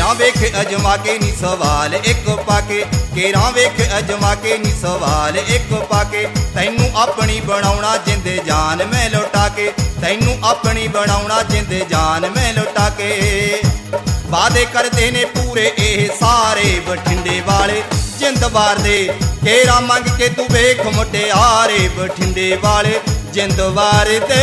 केरा वेख अजमा के नी सवाल एक पाके, केरा वेख अजमा के नी सवाल एक पाके। तैनू अपनी बनाउणा जिंदे जान मैं लुटा के, तैनू अपनी बनाउणा जिंदे जान मैं लुटा के। वादे करते ने पूरे ये सारे बठिंडे वाले जिंद वार दे, केरा मंग के तू वेख मुटियारे बठिंडे वाले जिंद वार दे।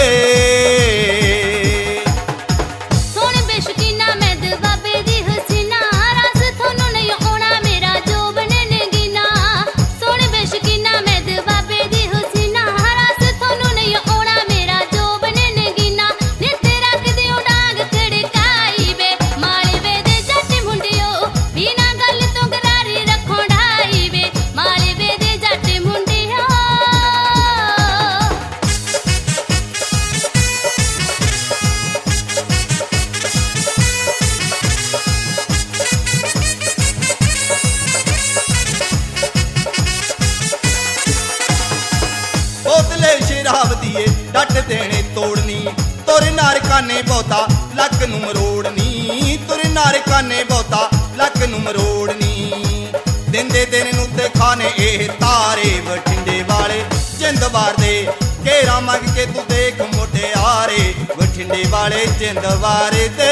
बोतले शराब दिए डट देने तोड़नी, तुर नार काने बहुता लक नू मरोड़नी, तुर नार काने बहुता लक नू मरोड़नी। दिंदे दिन नू ते खाने ये तारे बठिंडे वाले जिंद वार दे, केरा मंग के तू देख मुटियारे बठिंडे वाले जिंद वार दे।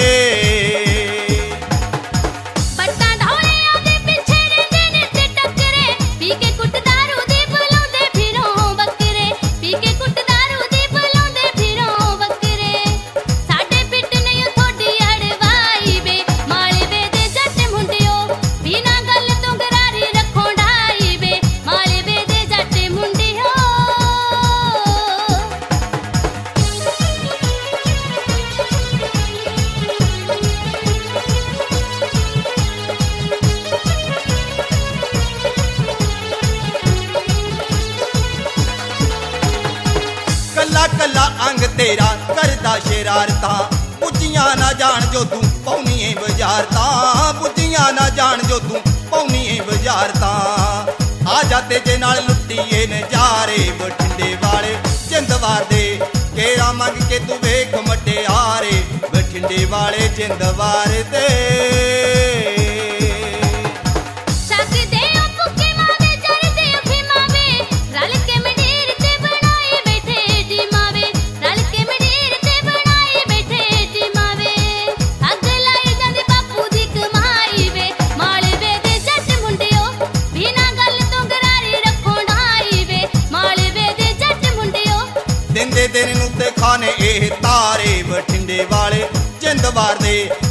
कला कला अंग तेरा करदा शरारता, पुज्जियां ना जान जो तू पौनी बजारता, पुज्जियां ना जान जो तू पौनी बजारता। आ जाते जे नाल लुट्टीए नजारे बठिंडे वाले जिंद वार दे, केरा मंग के तू वेख मुटियारे बठिंडे वाले जिंद वार दे। दिंदे दिन नू ते खाने ये तारे बठिंडे वाले जिंद वार दे।